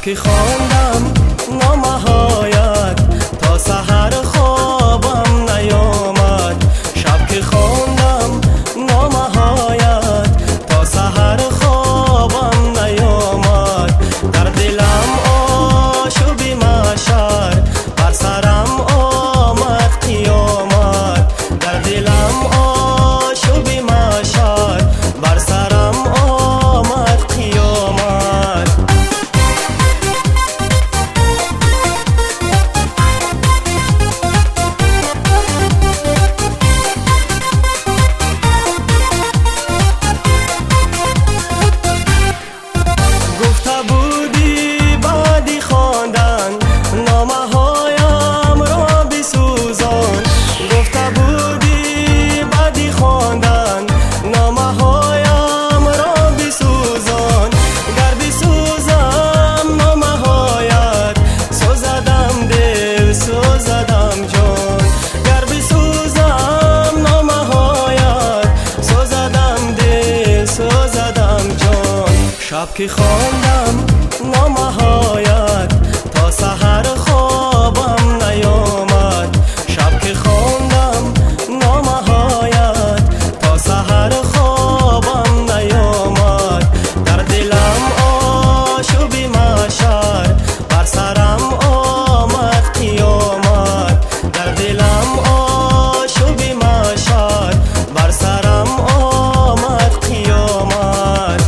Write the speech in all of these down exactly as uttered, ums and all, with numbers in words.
که خواندم نامه‌هایت تا سحر خوابم نیامد. شب که خواندم نامه‌هایت تا سحر خوابم نیامد. در دلم آشوبی محشر بر سرم آمد قیامت. در دلم آشوبی محشر بر سرم آمد قیامت. گفته بودی بعدی خواندن نامه‌هایم را بسوزان. گفته بودی بعدی خواندن نامه‌هایم را بسوزان. گر بسوزم نامه‌هایت سوزدم دل سوزدم جان. گر بسوزم نامه‌هایت سوزدم دل سوزدم جان. شب که خواندم نامه‌هایت تا سحر خوابم نیامد. شب که خواندم نامه‌هایت تا سحر خوابم نیامد. در دلم آشوبی محشر بر سرم آمد قیامت. در دلم آشوبی محشر بر سرم آمد قیامت.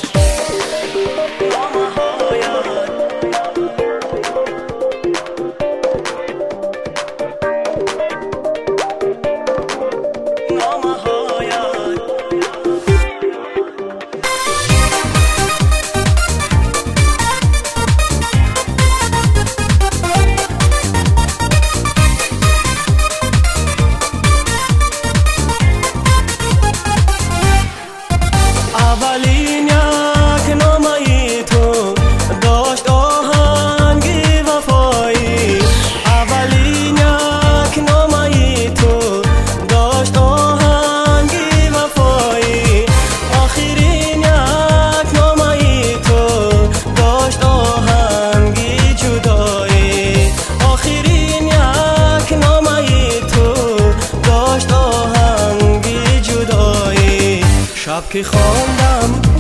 اولین یک نامه تو داشت آهنگی وفایی. اولین یک نامه تو داشت آهنگی وفایی. آخرین یک نامه تو داشت آهنگی جدایی. آخرین یک نامه تو داشت آهنگی جدایی. شب که خواندم